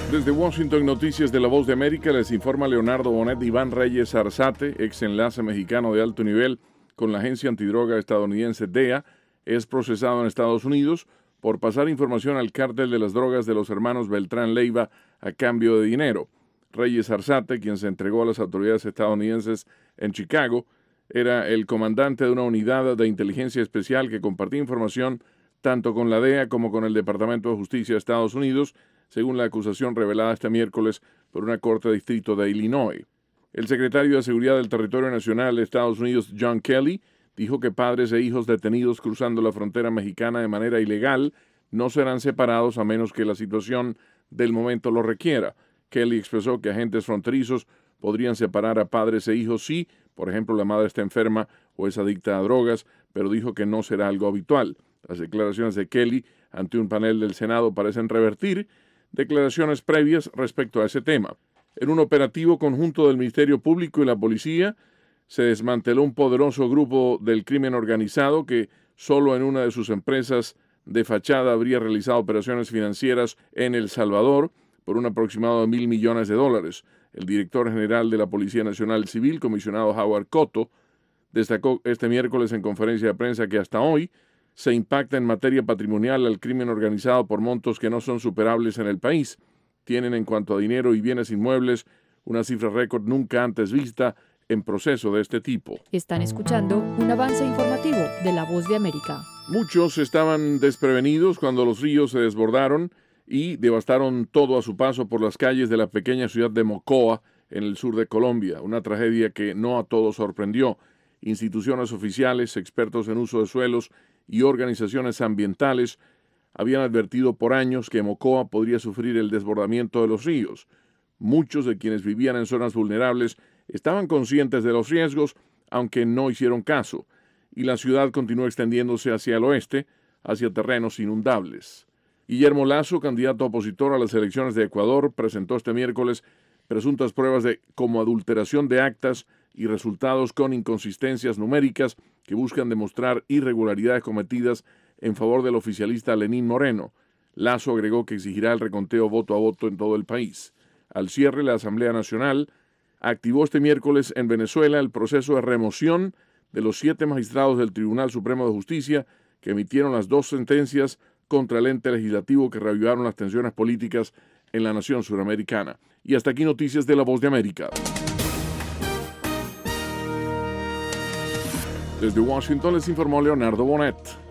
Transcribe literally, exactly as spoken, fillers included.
Desde Washington, Noticias de La Voz de América, les informa Leonardo Bonet. Iván Reyes Arzate, ex enlace mexicano de alto nivel con la agencia antidroga estadounidense D E A, es procesado en Estados Unidos por pasar información al cártel de las drogas de los hermanos Beltrán Leiva a cambio de dinero. Reyes Arzate, quien se entregó a las autoridades estadounidenses en Chicago, era el comandante de una unidad de inteligencia especial que compartía información tanto con la D E A como con el Departamento de Justicia de Estados Unidos, según la acusación revelada este miércoles por una corte de distrito de Illinois. El secretario de Seguridad del Territorio Nacional de Estados Unidos, John Kelly, dijo que padres e hijos detenidos cruzando la frontera mexicana de manera ilegal no serán separados a menos que la situación del momento lo requiera. Kelly expresó que agentes fronterizos podrían separar a padres e hijos si, por ejemplo, la madre está enferma o es adicta a drogas, pero dijo que no será algo habitual. Las declaraciones de Kelly ante un panel del Senado parecen revertir declaraciones previas respecto a ese tema. En un operativo conjunto del Ministerio Público y la policía, se desmanteló un poderoso grupo del crimen organizado que solo en una de sus empresas de fachada habría realizado operaciones financieras en El Salvador por un aproximado de mil millones de dólares. El director general de la Policía Nacional Civil, comisionado Howard Cotto, destacó este miércoles en conferencia de prensa que hasta hoy se impacta en materia patrimonial al crimen organizado por montos que no son superables en el país. Tienen en cuanto a dinero y bienes inmuebles una cifra récord nunca antes vista en proceso de este tipo. Están escuchando un avance informativo de La Voz de América. Muchos estaban desprevenidos cuando los ríos se desbordaron y devastaron todo a su paso por las calles de la pequeña ciudad de Mocoa, en el sur de Colombia. Una tragedia que no a todos sorprendió. Instituciones oficiales, expertos en uso de suelos y organizaciones ambientales habían advertido por años que Mocoa podría sufrir el desbordamiento de los ríos. Muchos de quienes vivían en zonas vulnerables estaban conscientes de los riesgos, aunque no hicieron caso, y la ciudad continuó extendiéndose hacia el oeste, hacia terrenos inundables. Guillermo Lasso, candidato opositor a las elecciones de Ecuador, presentó este miércoles presuntas pruebas de como adulteración de actas y resultados con inconsistencias numéricas que buscan demostrar irregularidades cometidas en favor del oficialista Lenín Moreno. Lasso agregó que exigirá el reconteo voto a voto en todo el país. Al cierre, la Asamblea Nacional activó este miércoles en Venezuela el proceso de remoción de los siete magistrados del Tribunal Supremo de Justicia que emitieron las dos sentencias contra el ente legislativo que reavivaron las tensiones políticas en la nación suramericana. Y hasta aquí noticias de La Voz de América. Desde Washington les informó Leonardo Bonet.